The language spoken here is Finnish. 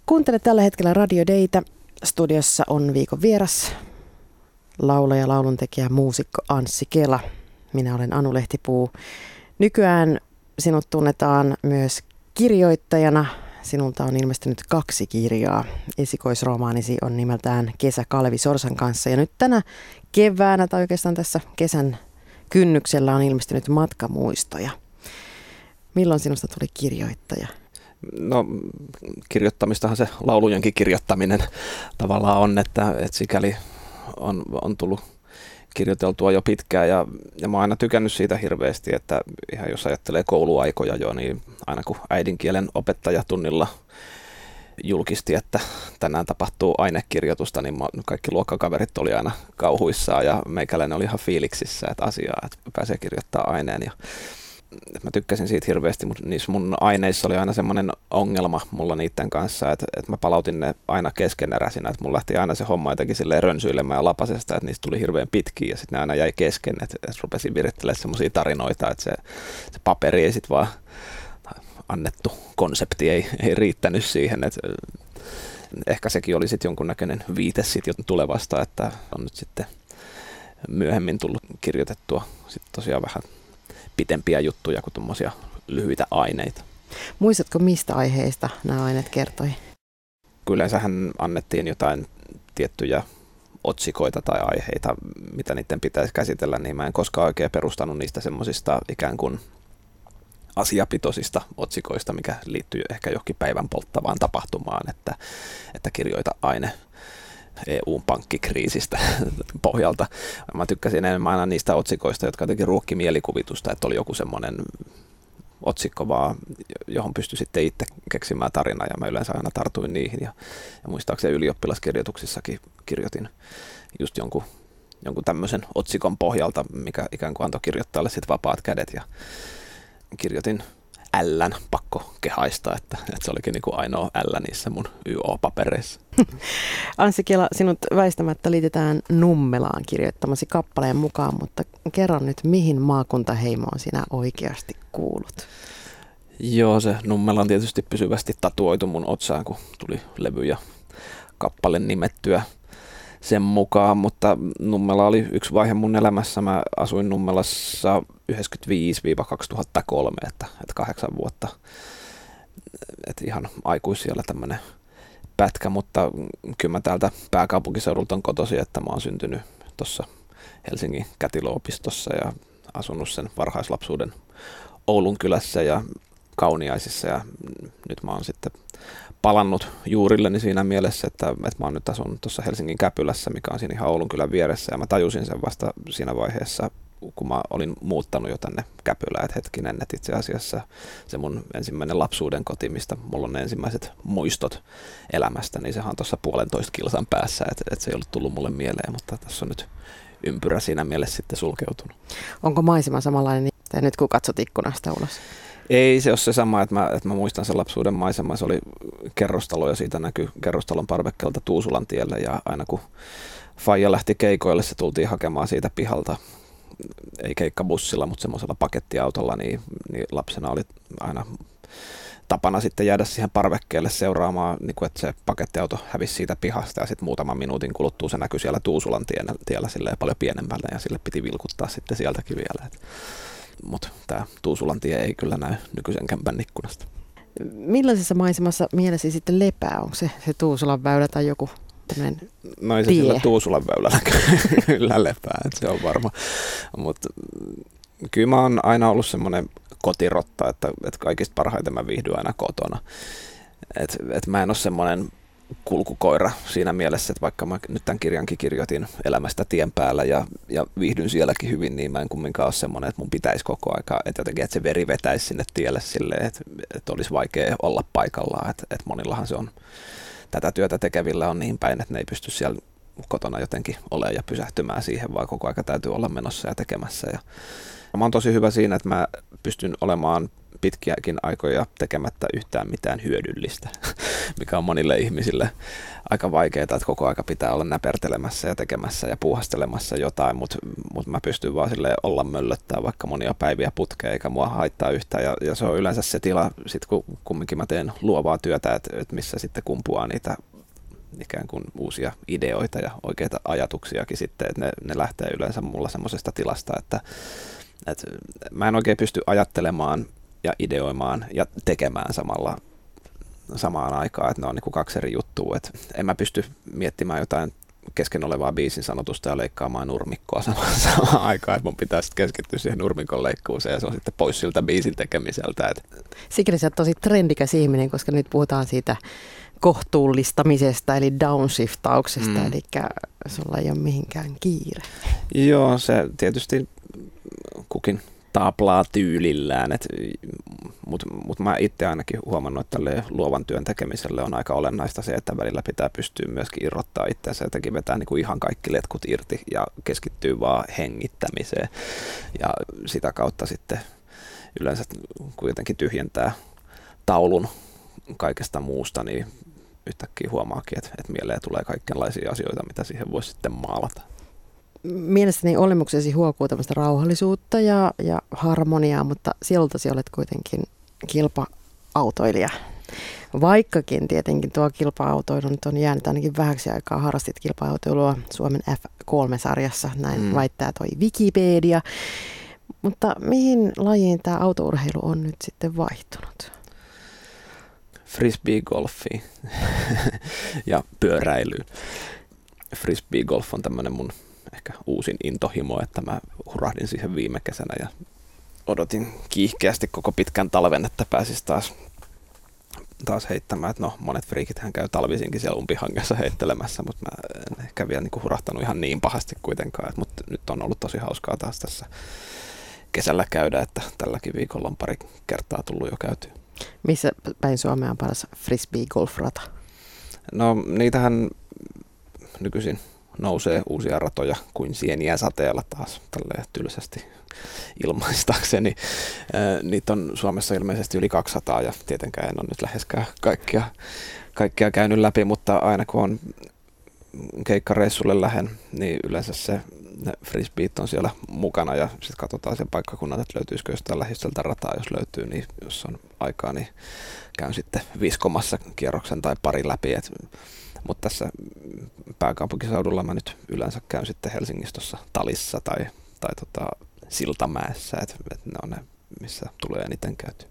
Kuuntelet tällä hetkellä Radio Daytä. Studiossa on viikon vieras, laulaja, lauluntekijä, muusikko Anssi Kela. Minä olen Anu Lehtipuu. Nykyään sinut tunnetaan myös kirjoittajana. Sinulta on ilmestynyt 2 kirjaa. Esikoisromaanisi on nimeltään Kesä Kalevi Sorsan kanssa. Ja nyt tänä keväänä tai oikeastaan tässä kesän kynnyksellä on ilmestynyt Matkamuistoja. Milloin sinusta tuli kirjoittaja? No, kirjoittamistahan se laulujenkin kirjoittaminen tavallaan on, että sikäli on tullut kirjoiteltua jo pitkään ja mä oon aina tykännyt siitä hirveästi, että ihan jos ajattelee kouluaikoja jo, niin aina kun äidinkielen opettajatunnilla julkisti, että tänään tapahtuu ainekirjoitusta, niin kaikki luokkakaverit oli aina kauhuissaan ja meikäläinen oli ihan fiiliksissä, että asiaa, että pääsee kirjoittamaan aineen. Ja mä tykkäsin siitä hirveästi, mutta niissä mun aineissa oli aina semmoinen ongelma mulla niiden kanssa, että mä palautin ne aina keskeneräisinä, että mulla lähti aina se homma jotenkin silleen rönsyilemään ja lapasesta, että niistä tuli hirveän pitkiä ja sitten ne aina jäi kesken, että rupesin virittelemään semmoisia tarinoita, että se paperi ei sitten vaan annettu konsepti ei riittänyt siihen, että ehkä sekin oli sitten jonkunnäköinen viite sitten tulevasta, että on nyt sitten myöhemmin tullut kirjoitettua sitten tosiaan vähän pitempiä juttuja kuin tuommoisia lyhyitä aineita. Muistatko, mistä aiheista nämä aineet kertoi? Yleensähän annettiin jotain tiettyjä otsikoita tai aiheita, mitä niiden pitäisi käsitellä, niin mä en koskaan oikein perustanut niistä semmoisista ikään kuin asiapitoisista otsikoista, mikä liittyy ehkä johonkin päivän polttavaan tapahtumaan, että kirjoita aine EU-pankkikriisistä pohjalta. Mä tykkäsin enemmän aina niistä otsikoista, jotka jotenkin ruokki mielikuvitusta, että oli joku semmoinen otsikko vaan, johon pystyi sitten itse keksimään tarinaa ja mä yleensä aina tartuin niihin ja muistaakseni ylioppilaskirjoituksissakin kirjoitin just jonkun tämmöisen otsikon pohjalta, mikä ikään kuin antoi kirjoittajalle sitten vapaat kädet ja kirjoitin L:n pakko kehaista, että se olikin niin kuin ainoa L niissä mun YO-papereissa. Anssi Kela, sinut väistämättä liitetään Nummelaan kirjoittamasi kappaleen mukaan, mutta kerro nyt, mihin maakuntaheimoon sinä oikeasti kuulut? Joo, se Nummela on tietysti pysyvästi tatuoitu mun otsaan, kun tuli levy ja kappale nimettyä sen mukaan, mutta Nummela oli yksi vaihe mun elämässä. Mä asuin Nummelassa 1995-2003, että 8 vuotta. Et ihan aikuisiellä tämmöinen pätkä, mutta kyllä mä täältä pääkaupunkiseudulta on kotoisin, että mä oon syntynyt tuossa Helsingin Kätilöopistossa ja asunut sen varhaislapsuuden Oulun kylässä ja Kauniaisissa ja nyt mä oon sitten palannut juurilleni siinä mielessä, että mä oon nyt asunut tuossa Helsingin Käpylässä, mikä on siinä ihan Oulun kylän vieressä ja mä tajusin sen vasta siinä vaiheessa, kun mä olin muuttanut jo tänne Käpylään, että hetkinen, että itse asiassa se mun ensimmäinen lapsuuden koti, mistä mulla on ne ensimmäiset muistot elämästä, niin sehän on tuossa 1,5 kilsan päässä, että se ei ollut tullut mulle mieleen, mutta tässä on nyt ympyrä siinä mielessä sitten sulkeutunut. Onko maisema samanlainen nyt kun katsot ikkunasta ulos? Ei se ole se sama, että mä muistan sen lapsuuden maisema. Se oli kerrostalo ja siitä näkyi kerrostalon parvekkeelta Tuusulan tielle ja aina kun faija lähti keikoille, se tultiin hakemaan siitä pihalta. Ei keikkabussilla, mutta semmoisella pakettiautolla, niin lapsena oli aina tapana sitten jäädä siihen parvekkeelle seuraamaan, niin kuin, että se pakettiauto hävisi siitä pihasta ja sitten muutaman minuutin kuluttua se näkyi siellä Tuusulan tiellä silleen paljon pienemmällä ja sille piti vilkuttaa sitten sieltäkin vielä. Mutta tämä Tuusulan tie ei kyllä näy nykyisen kämpän ikkunasta. Millaisessa maisemassa mielesi sitten lepää? Onko se Tuusulan väylä tai joku tämmöinen No ei se tie? sillä Tuusulan väylällä kyllä lepää, että se on varma. Mutta kyllä mä oon aina ollut semmoinen kotirotta, että kaikista parhaiten mä viihdyn aina kotona. Et mä en ole semmoinen kulkukoira siinä mielessä, että vaikka mä nyt tämän kirjankin kirjoitin elämästä tien päällä ja viihdyn sielläkin hyvin, niin mä en kumminkaan ole semmoinen, että mun pitäisi koko aika, että jotenkin, että se veri vetäisi sinne tielle silleen, että olisi vaikea olla paikallaan, että monillahan se on, tätä työtä tekevillä on niin päin, että ne ei pysty siellä kotona jotenkin olemaan ja pysähtymään siihen, vaan koko aika täytyy olla menossa ja tekemässä. Ja mä oon tosi hyvä siinä, että mä pystyn olemaan pitkiäkin aikoja tekemättä yhtään mitään hyödyllistä, mikä on monille ihmisille aika vaikeaa, että koko aika pitää olla näpertelemässä ja tekemässä ja puuhastelemassa jotain, mutta mä pystyn vaan silleen olla möllöttää vaikka monia päiviä putkeen, eikä mua haittaa yhtään. Ja se on yleensä se tila, sit kun kumminkin mä teen luovaa työtä, että missä sitten kumpuaa niitä ikään kuin uusia ideoita ja oikeita ajatuksiakin sitten, että ne lähtee yleensä mulla semmoisesta tilasta, että mä en oikein pysty ajattelemaan ja ideoimaan ja tekemään samaan aikaan, että ne on niin kuin kaksi eri juttua, että en mä pysty miettimään jotain kesken olevaa biisin sanotusta ja leikkaamaan nurmikkoa samaan aikaan, että mun pitää sitten keskittyä siihen nurmikon leikkuuseen ja se on sitten pois siltä biisin tekemiseltä. Sikäli sä oot tosi trendikäs ihminen, koska nyt puhutaan siitä kohtuullistamisesta eli downshiftauksesta, eli sulla ei ole mihinkään kiire. Joo, se tietysti kukin taaplaa tyylillään, mutta mä itse ainakin huomannut, että tälle luovan työn tekemiselle on aika olennaista se, että välillä pitää pystyä myöskin irrottaa itseänsä, jotenkin vetää niin kuin ihan kaikki letkut irti ja keskittyy vaan hengittämiseen ja sitä kautta sitten yleensä kun jotenkin tyhjentää taulun kaikesta muusta, niin yhtäkkiä huomaakin, että mieleen tulee kaikenlaisia asioita, mitä siihen voisi sitten maalata. Mielestäni olemuksesi huokuu tämmöistä rauhallisuutta ja harmoniaa, mutta sielultasi olet kuitenkin kilpa-autoilija. Vaikkakin tietenkin tuo kilpa-autoilu nyt on jäänyt ainakin vähäksi aikaa, harrastit kilpa-autoilua Suomen F3-sarjassa, näin väittää toi Wikipedia. Mutta mihin lajiin tämä autourheilu on nyt sitten vaihtunut? Frisbee-golfiin ja pyöräilyyn. Frisbee-golf on tämmöinen mun ehkä uusin intohimo, että mä hurahdin siihen viime kesänä ja odotin kiihkeästi koko pitkän talven, että pääsis taas heittämään. Että no, monet friikithän käy talvisinkin siellä umpihangessa heittelemässä, mutta mä en ehkä vielä niin kuin hurahtanut ihan niin pahasti kuitenkaan. Mutta nyt on ollut tosi hauskaa taas tässä kesällä käydä, että tälläkin viikolla on pari kertaa tullut jo käytyä. Missä päin Suomea on paras frisbee-golf-rata? No niitähän nykyisin nousee uusia ratoja kuin sieniä sateella taas tälleen tylsästi ilmaistakseni. Niitä on Suomessa ilmeisesti yli 200 ja tietenkään en ole nyt läheskään kaikkia käynyt läpi, mutta aina kun on keikkareissulle lähen, niin yleensä ne frisbeet on siellä mukana ja sitten katsotaan sen paikkakunnan, että löytyisikö jostain lähistöltä rataa, jos löytyy, niin jos on aikaa, niin käyn sitten viskomassa kierroksen tai pari läpi. Mutta tässä pääkaupunkiseudulla mä nyt yleensä käyn sitten Helsingissä tuossa Talissa tai Siltamäessä, että ne on ne, missä tulee eniten käyty.